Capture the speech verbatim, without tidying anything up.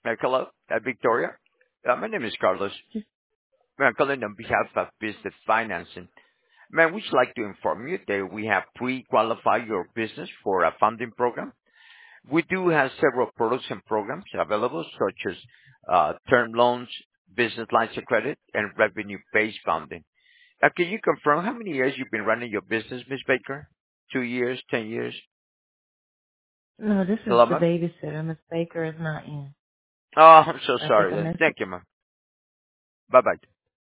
Uh, hello, uh, Victoria. Uh, my name is Carlos. I'm calling on behalf of Business Financing. Man, we'd like to inform you that we have pre-qualified your business for a funding program. We do have several products and programs available, such as uh, term loans, business lines of credit, and revenue-based funding. Uh, can you confirm how many years you've been running your business, Miss Baker? Two years, ten years? No, this is Hello, the ma'am? babysitter. Miss Baker is not in. Oh, I'm so I take sorry a then. message. Thank you, ma'am. Bye-bye.